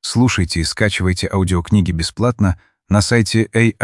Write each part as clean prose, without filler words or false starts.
Слушайте и скачивайте аудиокниги бесплатно на сайте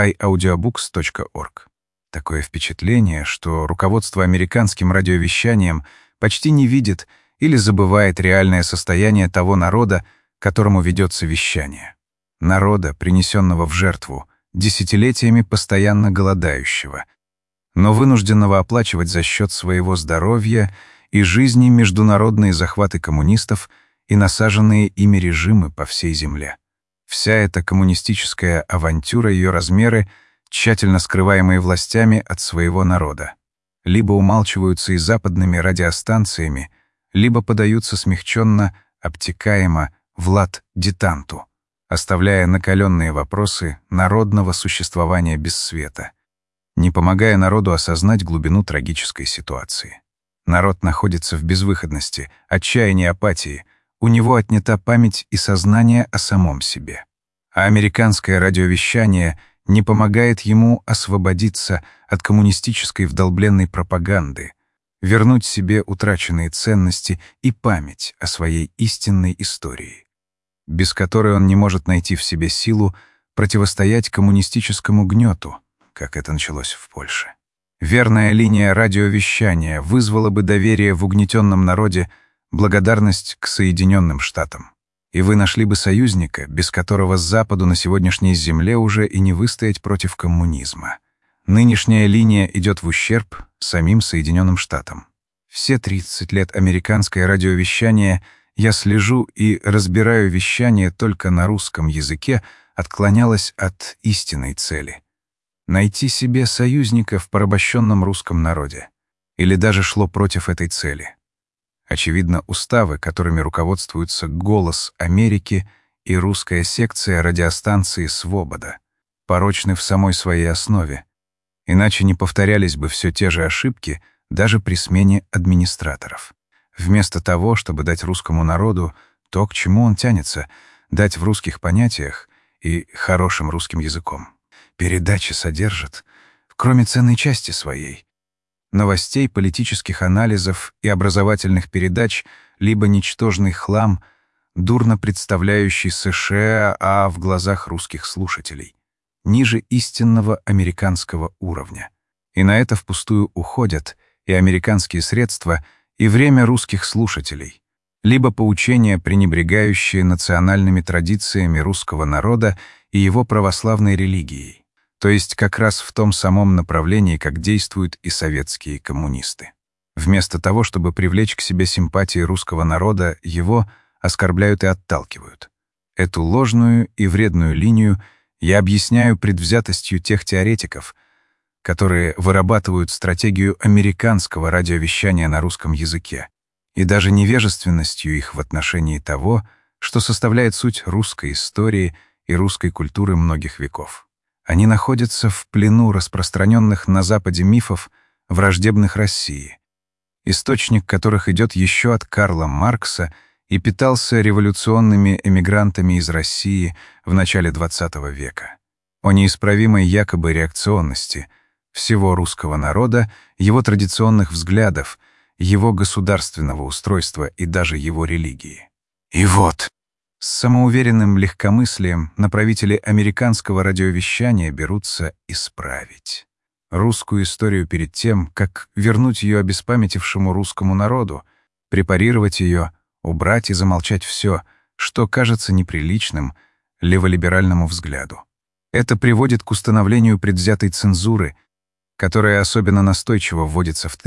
aiaudiobooks.org. Такое впечатление, что руководство американским радиовещанием почти не видит или забывает реальное состояние того народа, которому ведется вещание. Народа, принесенного в жертву, десятилетиями постоянно голодающего, но вынужденного оплачивать за счет своего здоровья и жизни международные захваты коммунистов и насаженные ими режимы по всей земле. Вся эта коммунистическая авантюра, ее размеры, тщательно скрываемые властями от своего народа, либо умалчиваются и западными радиостанциями, либо подаются смягченно, обтекаемо Влад Дитанту, оставляя накаленные вопросы народного существования без света, не помогая народу осознать глубину трагической ситуации. Народ находится в безвыходности, отчаянии, апатии, у него отнята память и сознание о самом себе. А американское радиовещание не помогает ему освободиться от коммунистической вдолбленной пропаганды, вернуть себе утраченные ценности и память о своей истинной истории, без которой он не может найти в себе силу противостоять коммунистическому гнету, как это началось в Польше. Верная линия радиовещания вызвала бы доверие в угнетенном народе, благодарность к Соединенным Штатам. И вы нашли бы союзника, без которого Западу на сегодняшней земле уже и не выстоять против коммунизма. Нынешняя линия идет в ущерб самим Соединенным Штатам. Все 30 лет американское радиовещание я слежу и разбираю вещание только на русском языке, отклонялось от истинной цели — найти себе союзника в порабощенном русском народе. Или даже шло против этой цели. Очевидно, уставы, которыми руководствуются «Голос Америки» и русская секция радиостанции «Свобода», порочны в самой своей основе, иначе не повторялись бы все те же ошибки даже при смене администраторов. Вместо того, чтобы дать русскому народу то, к чему он тянется, дать в русских понятиях и хорошим русским языком. Передачи содержат, кроме ценной части своей, новостей, политических анализов и образовательных передач, либо ничтожный хлам, дурно представляющий США в глазах русских слушателей, ниже истинного американского уровня. И на это впустую уходят и американские средства, и время русских слушателей, либо поучения, пренебрегающие национальными традициями русского народа и его православной религией. То есть как раз в том самом направлении, как действуют и советские коммунисты. Вместо того, чтобы привлечь к себе симпатии русского народа, его оскорбляют и отталкивают. Эту ложную и вредную линию я объясняю предвзятостью тех теоретиков, которые вырабатывают стратегию американского радиовещания на русском языке, и даже невежественностью их в отношении того, что составляет суть русской истории и русской культуры многих веков. Они находятся в плену распространенных на Западе мифов, враждебных России, источник которых идет еще от Карла Маркса и питался революционными эмигрантами из России в начале XX века. О неисправимой якобы реакционности всего русского народа, его традиционных взглядов, его государственного устройства и даже его религии. И вот, с самоуверенным легкомыслием направители американского радиовещания берутся исправить русскую историю перед тем, как вернуть ее обеспамятившему русскому народу, препарировать ее, убрать и замолчать все, что кажется неприличным леволиберальному взгляду. Это приводит к установлению предвзятой цензуры, которая особенно настойчиво вводится в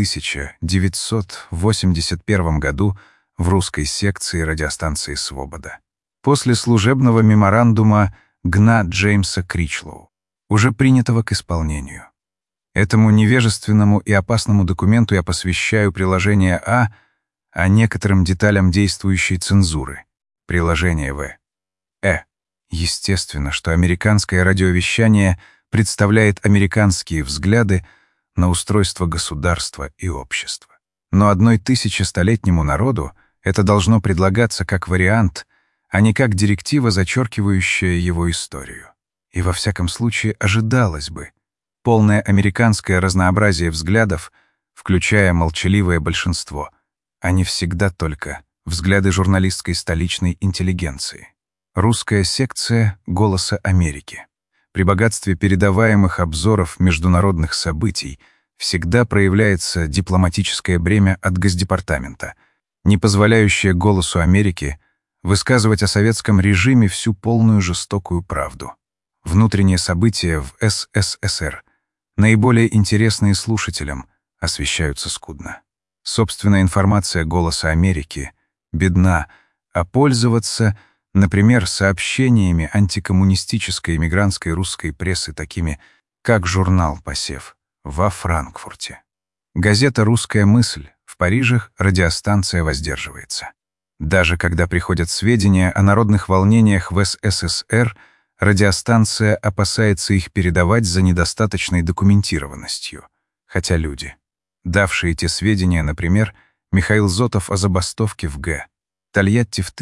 1981 году в русской секции радиостанции «Свобода». После служебного меморандума Гна Джеймса Кричлоу, уже принятого к исполнению. Этому невежественному и опасному документу я посвящаю приложение А некоторым деталям действующей цензуры, приложение В. Естественно, что американское радиовещание представляет американские взгляды на устройство государства и общества. Но 1100-летнему народу это должно предлагаться как вариант, а не как директива, зачеркивающая его историю. И во всяком случае ожидалось бы полное американское разнообразие взглядов, включая молчаливое большинство, а не всегда только взгляды журналистской столичной интеллигенции. Русская секция «Голоса Америки». При богатстве передаваемых обзоров международных событий всегда проявляется дипломатическое бремя от Госдепартамента, не позволяющее «Голосу Америки» высказывать о советском режиме всю полную жестокую правду. Внутренние события в СССР, наиболее интересные слушателям, освещаются скудно. Собственная информация «Голоса Америки» бедна, а пользоваться, например, сообщениями антикоммунистической эмигрантской русской прессы, такими как журнал «Посев» во Франкфурте. Газета «Русская мысль» в Париже, радиостанция воздерживается. Даже когда приходят сведения о народных волнениях в СССР, радиостанция опасается их передавать за недостаточной документированностью. Хотя люди, давшие эти сведения, например, Михаил Зотов о забастовке в Тольятти в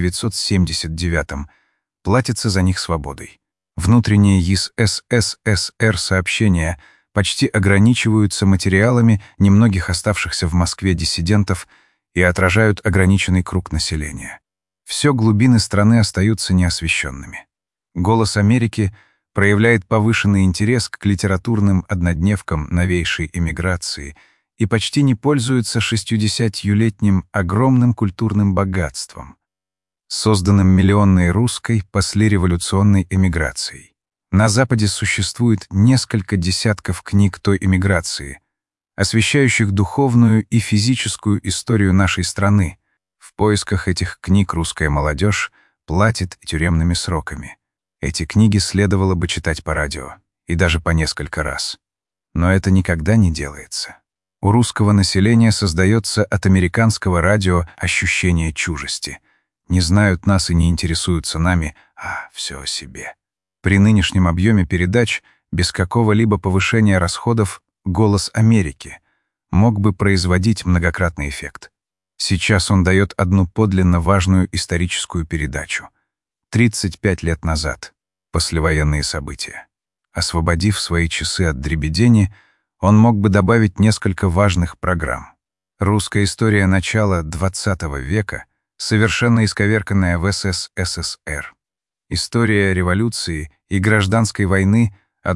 1979-м, платятся за них свободой. Внутренние из СССР сообщения почти ограничиваются материалами немногих оставшихся в Москве диссидентов и отражают ограниченный круг населения. Все глубины страны остаются неосвещенными. «Голос Америки» проявляет повышенный интерес к литературным однодневкам новейшей эмиграции и почти не пользуется 60-летним огромным культурным богатством, созданным миллионной русской послереволюционной эмиграцией. На Западе существует несколько десятков книг той эмиграции, освещающих духовную и физическую историю нашей страны. В поисках этих книг русская молодежь платит тюремными сроками. Эти книги следовало бы читать по радио, и даже по несколько раз. Но это никогда не делается. У русского населения создается от американского радио ощущение чужести. Не знают нас и не интересуются нами, а все о себе. При нынешнем объеме передач, без какого-либо повышения расходов, «Голос Америки» мог бы производить многократный эффект. Сейчас он дает одну подлинно важную историческую передачу. 35 лет назад. Послевоенные события. Освободив свои часы от дребедени, он мог бы добавить несколько важных программ. Русская история начала XX века, совершенно исковерканная в СССР. История революции и гражданской войны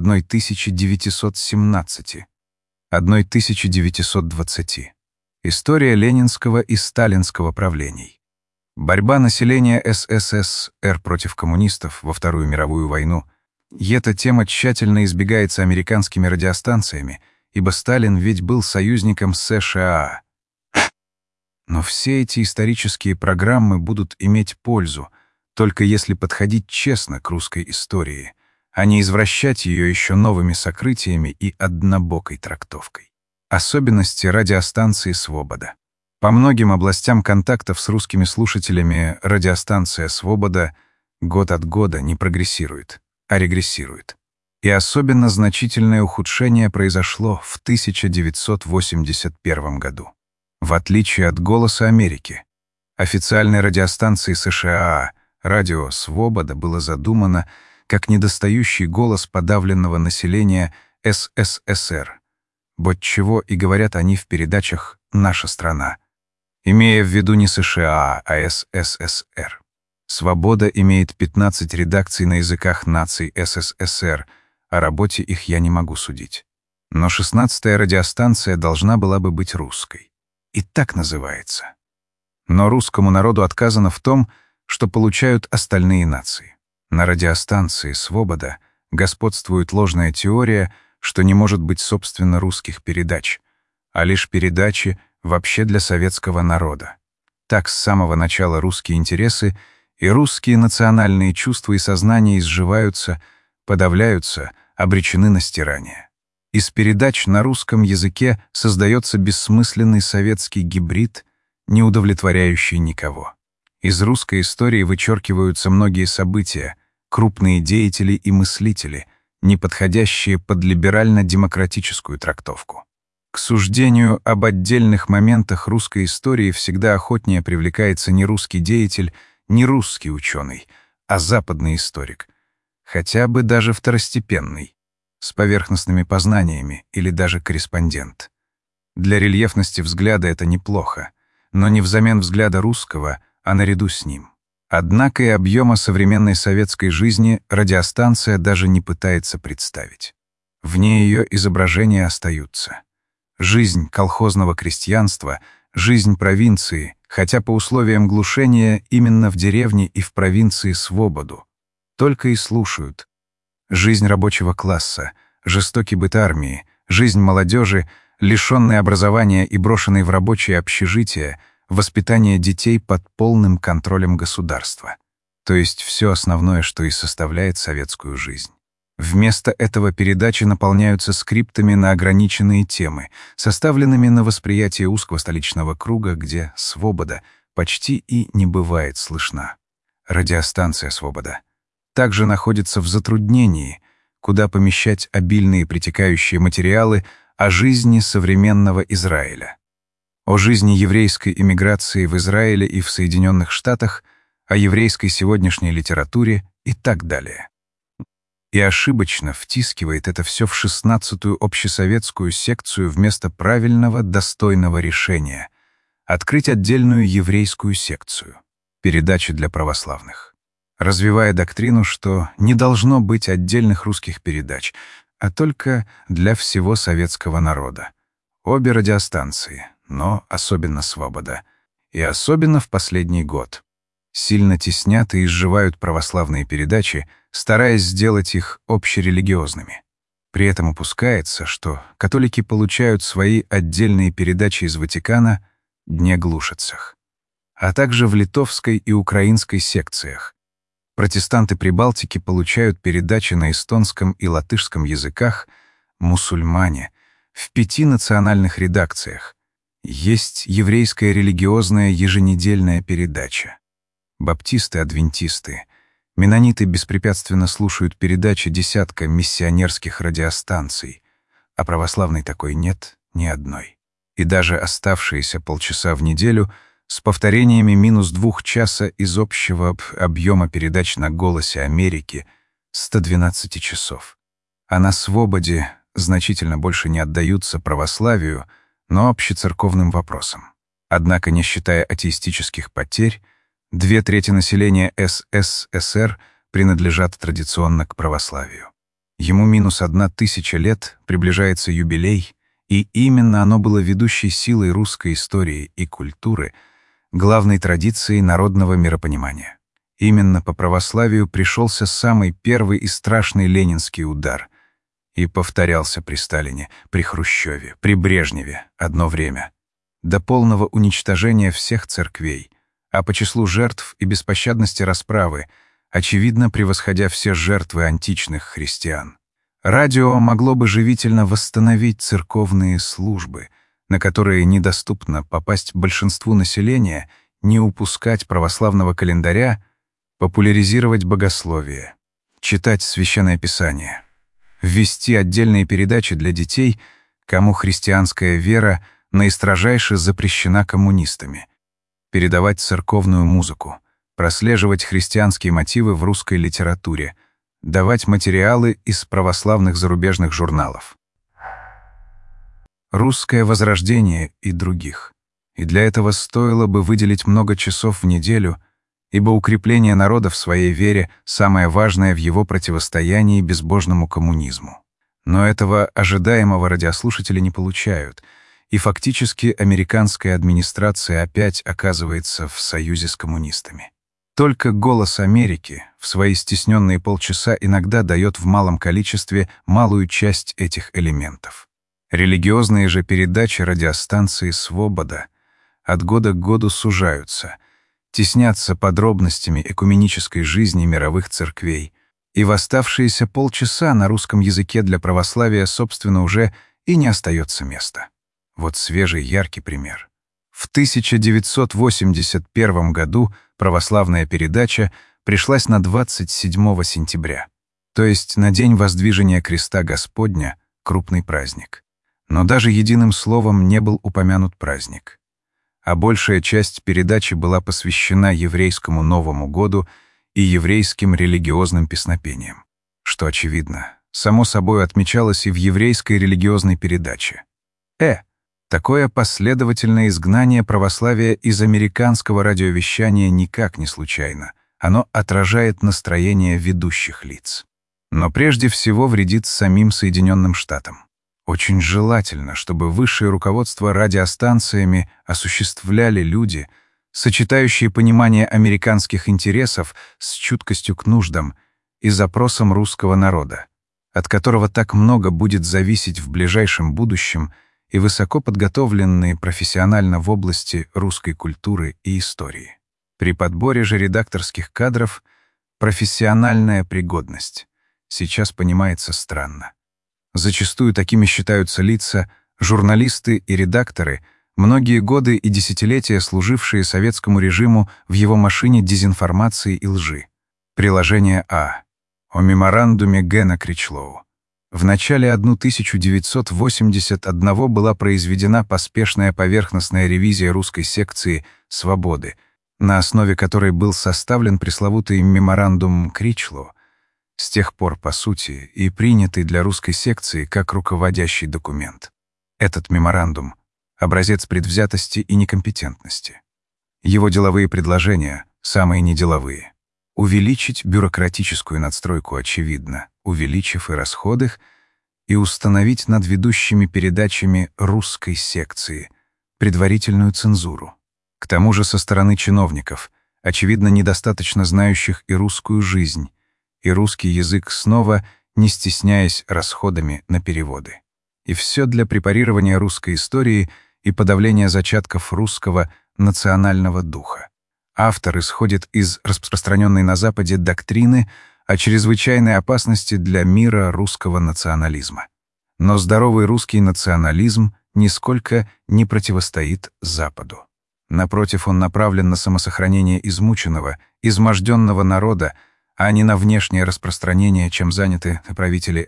1917, 1920. История ленинского и сталинского правлений. Борьба населения СССР против коммунистов во Вторую мировую войну. И эта тема тщательно избегается американскими радиостанциями, ибо Сталин ведь был союзником США. Но все эти исторические программы будут иметь пользу, только если подходить честно к русской истории, а не извращать ее еще новыми сокрытиями и однобокой трактовкой. Особенности радиостанции «Свобода». По многим областям контактов с русскими слушателями радиостанция «Свобода» год от года не прогрессирует, а регрессирует. И особенно значительное ухудшение произошло в 1981 году. В отличие от «Голоса Америки», официальной радиостанции США, радио «Свобода» было задумано как недостающий голос подавленного населения СССР. Вот чего и говорят они в передачах «Наша страна», имея в виду не США, а СССР. «Свобода» имеет 15 редакций на языках наций СССР, о работе их я не могу судить. Но 16-я радиостанция должна была бы быть русской. И так называется. Но русскому народу отказано в том, что получают остальные нации. На радиостанции «Свобода» господствует ложная теория, что не может быть собственно русских передач, а лишь передачи вообще для советского народа. Так с самого начала русские интересы и русские национальные чувства и сознания изживаются, подавляются, обречены на стирание. Из передач на русском языке создается бессмысленный советский гибрид, не удовлетворяющий никого. Из русской истории вычеркиваются многие события, крупные деятели и мыслители, не подходящие под либерально-демократическую трактовку. К суждению об отдельных моментах русской истории всегда охотнее привлекается не русский деятель, не русский ученый, а западный историк, хотя бы даже второстепенный, с поверхностными познаниями или даже корреспондент. Для рельефности взгляда это неплохо, но не взамен взгляда русского, а наряду с ним. Однако и объема современной советской жизни радиостанция даже не пытается представить. Вне ее изображения остаются жизнь колхозного крестьянства, жизнь провинции, хотя по условиям глушения именно в деревне и в провинции свободу. Только и слушают. Жизнь рабочего класса, жестокий быт армии, жизнь молодежи, лишенной образования и брошенной в рабочее общежитие, воспитание детей под полным контролем государства. То есть все основное, что и составляет советскую жизнь. Вместо этого передачи наполняются скриптами на ограниченные темы, составленными на восприятие узкого столичного круга, где свобода почти и не бывает слышна. Радиостанция «Свобода» также находится в затруднении, куда помещать обильные притекающие материалы о жизни современного Израиля, о жизни еврейской эмиграции в Израиле и в Соединенных Штатах, о еврейской сегодняшней литературе и так далее. И ошибочно втискивает это все в 16-ю общесоветскую секцию вместо правильного, достойного решения — открыть отдельную еврейскую секцию, передачи для православных, развивая доктрину, что не должно быть отдельных русских передач, а только для всего советского народа. Обе радиостанции, но особенно «Свобода», и особенно в последний год, сильно теснят и изживают православные передачи, стараясь сделать их общерелигиозными. При этом упускается, что католики получают свои отдельные передачи из Ватикана «Днеглушицах», а также в литовской и украинской секциях. Протестанты Прибалтики получают передачи на эстонском и латышском языках, мусульмане — в 5 национальных редакциях. Есть еврейская религиозная еженедельная передача. Баптисты-адвентисты, меннониты беспрепятственно слушают передачи десятка миссионерских радиостанций, а православной такой нет ни одной. И даже оставшиеся полчаса в неделю с повторениями -2 часа из общего объема передач на «Голосе Америки» 112 часов. А на «Свободе» значительно больше не отдаются православию, но общецерковным вопросам. Однако, не считая атеистических потерь, 2/3 населения СССР принадлежат традиционно к православию. Ему -1000 лет, приближается юбилей, и именно оно было ведущей силой русской истории и культуры, главной традицией народного миропонимания. Именно по православию пришелся самый первый и страшный ленинский удар и повторялся при Сталине, при Хрущеве, при Брежневе одно время, до полного уничтожения всех церквей, а по числу жертв и беспощадности расправы, очевидно превосходя все жертвы античных христиан. Радио могло бы живительно восстановить церковные службы, на которые недоступно попасть большинству населения, не упускать православного календаря, популяризировать богословие, читать Священное Писание, ввести отдельные передачи для детей, кому христианская вера наистрожайше запрещена коммунистами, передавать церковную музыку, прослеживать христианские мотивы в русской литературе, давать материалы из православных зарубежных журналов. «Русское возрождение» и других. И для этого стоило бы выделить много часов в неделю, ибо укрепление народа в своей вере самое важное в его противостоянии безбожному коммунизму. Но этого ожидаемого радиослушатели не получают, и фактически американская администрация опять оказывается в союзе с коммунистами. Только «Голос Америки» в свои стесненные полчаса иногда дает в малом количестве малую часть этих элементов. Религиозные же передачи радиостанции «Свобода» от года к году сужаются, теснятся подробностями экуменической жизни мировых церквей, и в оставшиеся полчаса на русском языке для православия, собственно, уже и не остается места. Вот свежий яркий пример. В 1981 году православная передача пришлась на 27 сентября, то есть на день воздвижения креста Господня, крупный праздник. Но даже единым словом не был упомянут праздник. А большая часть передачи была посвящена еврейскому Новому году и еврейским религиозным песнопениям, что, очевидно, само собой отмечалось и в еврейской религиозной передаче. Такое последовательное изгнание православия из американского радиовещания никак не случайно, Оно отражает настроение ведущих лиц. Но прежде всего вредит самим Соединенным Штатам. Очень желательно, чтобы высшее руководство радиостанциями осуществляли люди, сочетающие понимание американских интересов с чуткостью к нуждам и запросам русского народа, от которого так много будет зависеть в ближайшем будущем, и высоко подготовленные профессионально в области русской культуры и истории. При подборе же редакторских кадров профессиональная пригодность сейчас понимается странно. Зачастую такими считаются лица, журналисты и редакторы, многие годы и десятилетия служившие советскому режиму в его машине дезинформации и лжи. Приложение А. О меморандуме Гена Кричлоу. В начале 1981 была произведена поспешная поверхностная ревизия русской секции «Свободы», на основе которой был составлен пресловутый меморандум Кричлоу, с тех пор, по сути, и принятый для русской секции как руководящий документ. Этот меморандум — образец предвзятости и некомпетентности. Его деловые предложения — самые неделовые. Увеличить бюрократическую надстройку очевидно, увеличив и расходы, и установить над ведущими передачами русской секции предварительную цензуру. К тому же со стороны чиновников, очевидно, недостаточно знающих и русскую жизнь, и русский язык снова, не стесняясь расходами на переводы. И все для препарирования русской истории и подавления зачатков русского национального духа. Автор исходит из распространенной на Западе доктрины о чрезвычайной опасности для мира русского национализма. Но здоровый русский национализм нисколько не противостоит Западу. Напротив, он направлен на самосохранение измученного, изможденного народа, а не на внешнее распространение, чем заняты правители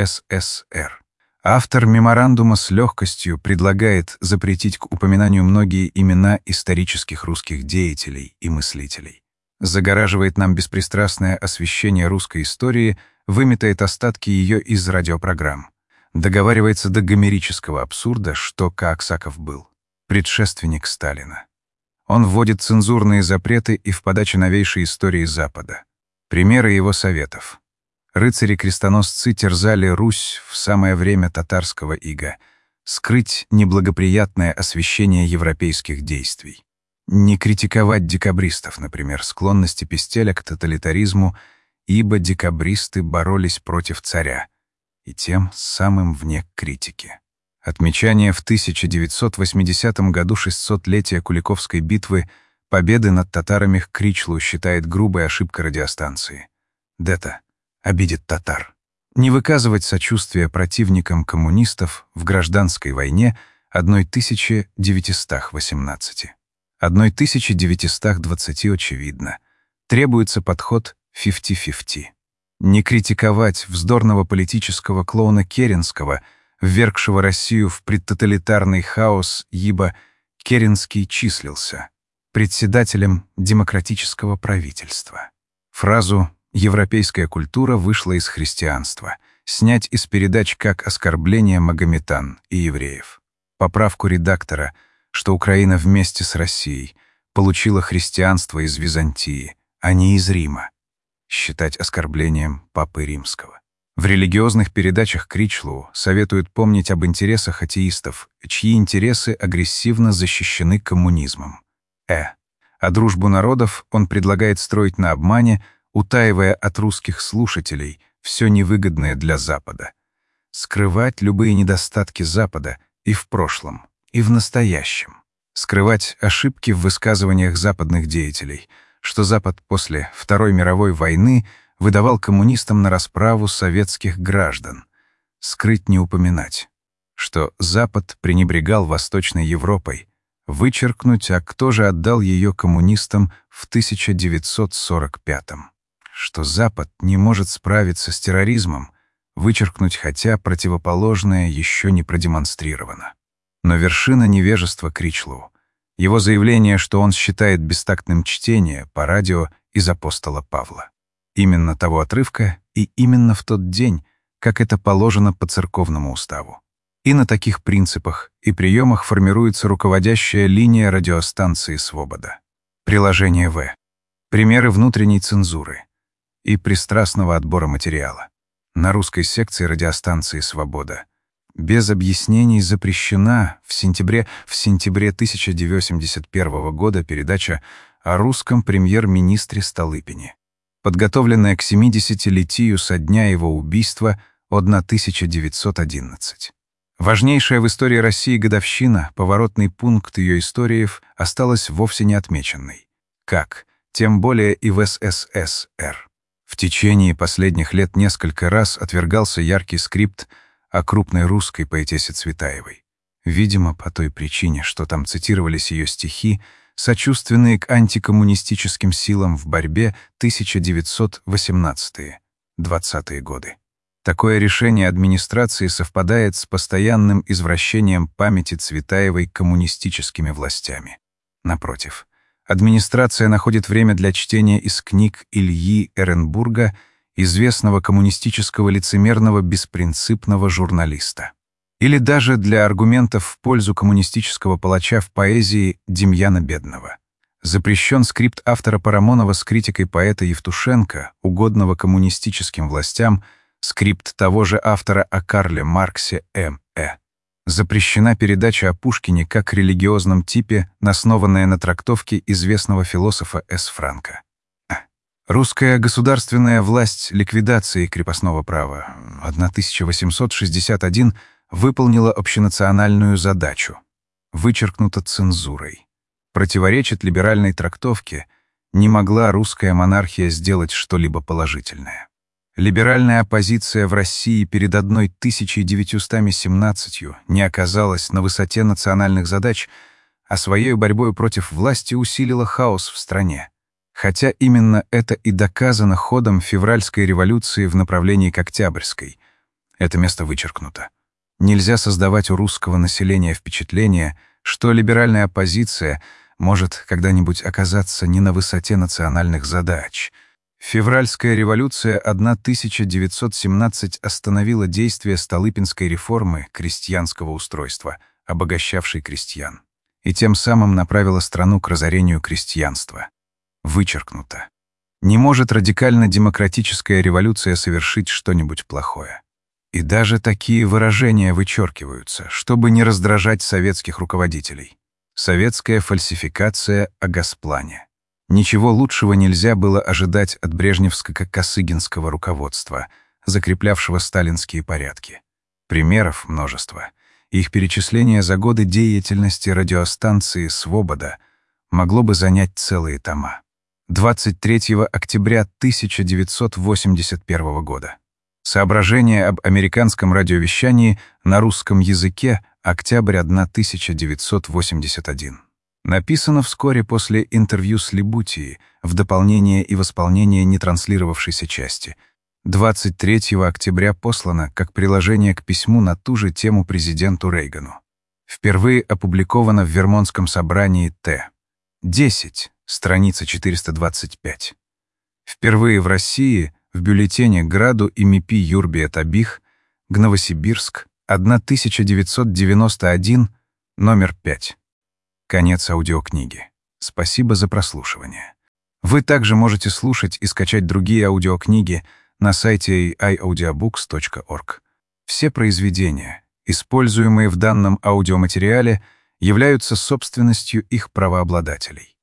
СССР. Автор меморандума с легкостью предлагает запретить к упоминанию многие имена исторических русских деятелей и мыслителей. Загораживает нам беспристрастное освещение русской истории, выметает остатки ее из радиопрограмм. Договаривается до гомерического абсурда, что Коаксаков был предшественник Сталина. Он вводит цензурные запреты и в подаче новейшей истории Запада. Примеры его советов. Рыцари-крестоносцы терзали Русь в самое время татарского ига. Скрыть неблагоприятное освещение европейских действий. Не критиковать декабристов, например, склонности Пестеля к тоталитаризму, ибо декабристы боролись против царя, и тем самым вне критики. Отмечание в 1980 году 600-летия Куликовской битвы победы над татарами Кричлоу считает грубой ошибкой радиостанции. Дета обидит татар. Не выказывать сочувствия противникам коммунистов в гражданской войне 1918. 1920 очевидно. Требуется подход 50-50. Не критиковать вздорного политического клоуна Керенского, ввергшего Россию в предтоталитарный хаос, ибо Керенский числился председателем демократического правительства. Фразу «европейская культура вышла из христианства» снять из передач как оскорбление магометан и евреев. Поправку редактора, что Украина вместе с Россией получила христианство из Византии, а не из Рима, считать оскорблением Папы Римского. В религиозных передачах Кричлоу советуют помнить об интересах атеистов, чьи интересы агрессивно защищены коммунизмом. А дружбу народов он предлагает строить на обмане, утаивая от русских слушателей все невыгодное для Запада. Скрывать любые недостатки Запада и в прошлом, и в настоящем. Скрывать ошибки в высказываниях западных деятелей, что Запад после Второй мировой войны выдавал коммунистам на расправу советских граждан. Скрыть, не упоминать, что Запад пренебрегал Восточной Европой, вычеркнуть, а кто же отдал ее коммунистам в 1945-м. Что Запад не может справиться с терроризмом, вычеркнуть, хотя противоположное еще не продемонстрировано. Но вершина невежества Кричлоу — его заявление, что он считает бестактным чтение по радио из апостола Павла. Именно того отрывка и именно в тот день, как это положено по церковному уставу. И на таких принципах и приемах формируется руководящая линия радиостанции «Свобода». Приложение В. примеры внутренней цензуры и пристрастного отбора материала. На русской секции радиостанции «Свобода» без объяснений запрещена в сентябре 1981 года передача о русском премьер-министре Столыпине, подготовленная к 70-летию со дня его убийства 1911. Важнейшая в истории России годовщина, поворотный пункт ее истории, осталась вовсе не отмеченной. Как? Тем более и в СССР. В течение последних лет несколько раз отвергался яркий скрипт о крупной русской поэтессе Цветаевой. Видимо, по той причине, что там цитировались ее стихи, сочувственные к антикоммунистическим силам в борьбе 1918-20 годы. Такое решение администрации совпадает с постоянным извращением памяти Цветаевой коммунистическими властями. Напротив, администрация находит время для чтения из книг Ильи Эренбурга, известного коммунистического лицемерного беспринципного журналиста. Или даже для аргументов в пользу коммунистического палача в поэзии Демьяна Бедного. Запрещен скрипт автора Парамонова с критикой поэта Евтушенко, угодного коммунистическим властям, скрипт того же автора о Карле Марксе М.Э. Запрещена передача о Пушкине как религиозном типе, основанная на трактовке известного философа С. Франка. Русская государственная власть ликвидации крепостного права 1861 выполнила общенациональную задачу. Вычеркнута цензурой. Противоречит либеральной трактовке, не могла русская монархия сделать что-либо положительное. Либеральная оппозиция в России перед 1917 не оказалась на высоте национальных задач, а своей борьбой против власти усилила хаос в стране. Хотя именно это и доказано ходом февральской революции в направлении к Октябрьской. Это место вычеркнуто. Нельзя создавать у русского населения впечатление, что либеральная оппозиция может когда-нибудь оказаться не на высоте национальных задач. Февральская революция 1917 остановила действие Столыпинской реформы крестьянского устройства, обогащавшей крестьян, и тем самым направила страну к разорению крестьянства. Вычеркнуто. Не может радикально-демократическая революция совершить что-нибудь плохое. И даже такие выражения вычеркиваются, чтобы не раздражать советских руководителей. Советская фальсификация о Госплане. Ничего лучшего нельзя было ожидать от брежневско-косыгинского руководства, закреплявшего сталинские порядки. Примеров множество. Их перечисление за годы деятельности радиостанции «Свобода» могло бы занять целые тома. 23 октября 1981 года. Соображения об американском радиовещании на русском языке, октябрь 1981. Написано вскоре после интервью с Либутией, в дополнение и восполнение нетранслировавшейся части. 23 октября послано как приложение к письму на ту же тему президенту Рейгану. Впервые опубликовано в Вермонтском собрании Т. 10, страница 425. Впервые в России в бюллетене Граду и МИПИ Юрбиет Абих, Новосибирск, 1991, номер 5. Конец аудиокниги. Спасибо за прослушивание. Вы также можете слушать и скачать другие аудиокниги на сайте iaudiobooks.org. Все произведения, используемые в данном аудиоматериале, являются собственностью их правообладателей.